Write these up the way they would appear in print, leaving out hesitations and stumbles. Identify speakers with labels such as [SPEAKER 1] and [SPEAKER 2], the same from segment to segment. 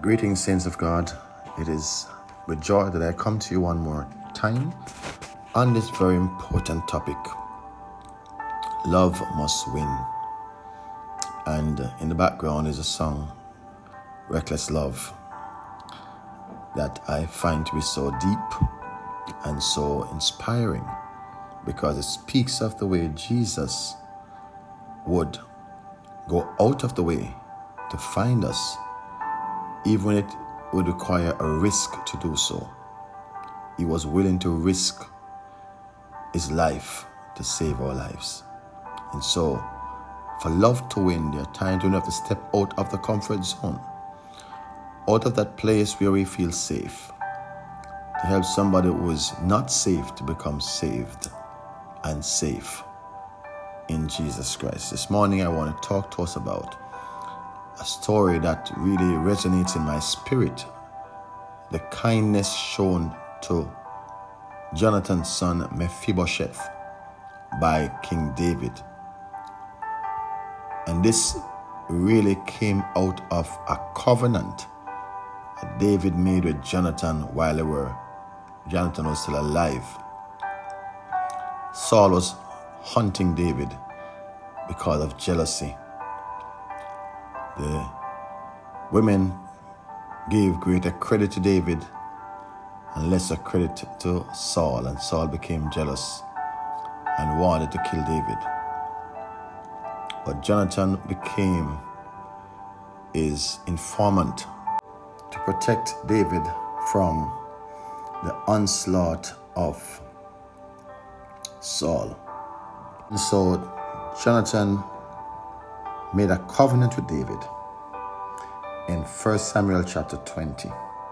[SPEAKER 1] Greetings, saints of God. It is with joy that I come to you one more time on this very important topic. Love must win. And in the background is a song, Reckless Love, that I find to be so deep and so inspiring because it speaks of the way Jesus would go out of the way to find us, even when it would require a risk to do so. He was willing to risk his life to save our lives. And so, for love to win, there are times when we have to step out of the comfort zone, out of that place where we feel safe, to help somebody who is not safe to become saved and safe in Jesus Christ. This morning I want to talk to us about a story that really resonates in my spirit. The kindness shown to Jonathan's son Mephibosheth by King David. And this really came out of a covenant that David made with Jonathan while Jonathan was still alive. Saul was hunting David because of jealousy. The women gave greater credit to David and lesser credit to Saul, and Saul became jealous and wanted to kill David. But Jonathan became his informant to protect David from the onslaught of Saul. And so Jonathan made a covenant with David in 1 Samuel chapter 20.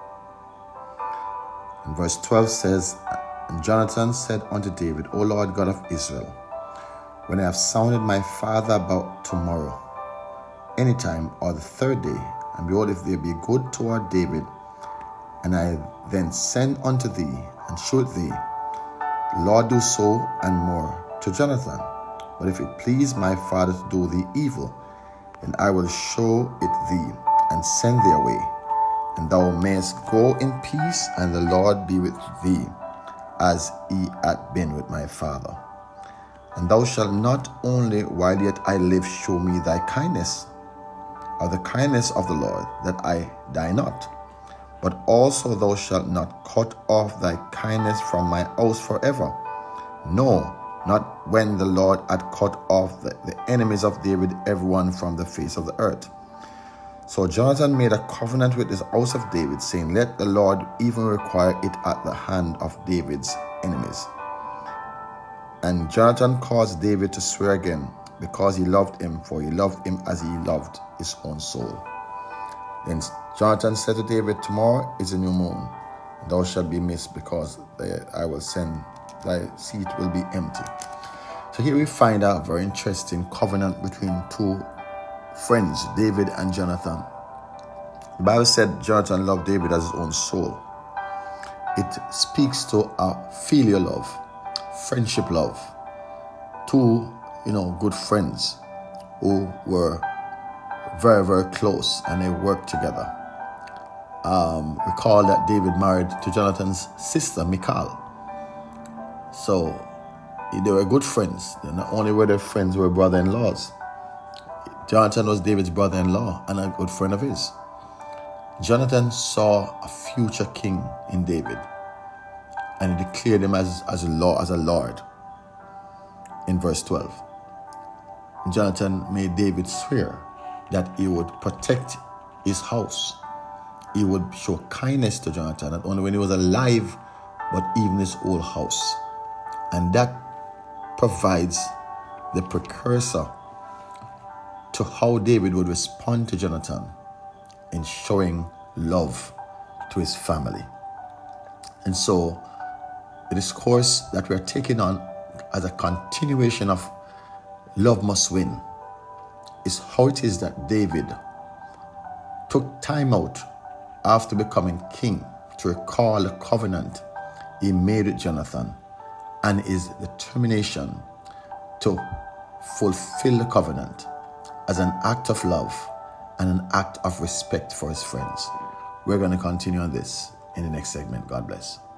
[SPEAKER 1] And verse 12 says, And Jonathan said unto David, O Lord God of Israel, when I have sounded my father about tomorrow, any time or the third day, and behold, if there be good toward David, and I then send unto thee and shoot thee, Lord, do so and more to Jonathan. But if it please my father to do thee evil, then I will show it thee and send thee away, and thou mayest go in peace, and the Lord be with thee, as he hath been with my father. And thou shalt not only while yet I live show me thy kindness, or the kindness of the Lord, that I die not, but also thou shalt not cut off thy kindness from my house forever. No, not when the Lord had cut off the enemies of David, everyone from the face of the earth. So Jonathan made a covenant with his house of David, saying, Let the Lord even require it at the hand of David's enemies. And Jonathan caused David to swear again, because he loved him, for he loved him as he loved his own soul. Then Jonathan said to David, Tomorrow is a new moon, and thou shalt be missed, because I will send thy seat will be empty. So here we find a very interesting covenant between two friends, David and Jonathan. The Bible said Jonathan loved David as his own soul. It speaks to a filial love, friendship love. Two, good friends who were very, very close, and they worked together. Recall that David married to Jonathan's sister, Michal. So they were good friends. They not only were they friends, they were brother-in-laws. Jonathan was David's brother-in-law and a good friend of his. Jonathan saw a future king in David, and he declared him as a lord. In verse 12, Jonathan made David swear that he would protect his house. He would show kindness to Jonathan, not only when he was alive, but even his whole house. And that provides the precursor to how David would respond to Jonathan in showing love to his family. And so the discourse that we are taking on as a continuation of Love Must Win is how it is that David took time out after becoming king to recall the covenant he made with Jonathan and his determination to fulfill the covenant as an act of love and an act of respect for his friends. We're going to continue on this in the next segment. God bless.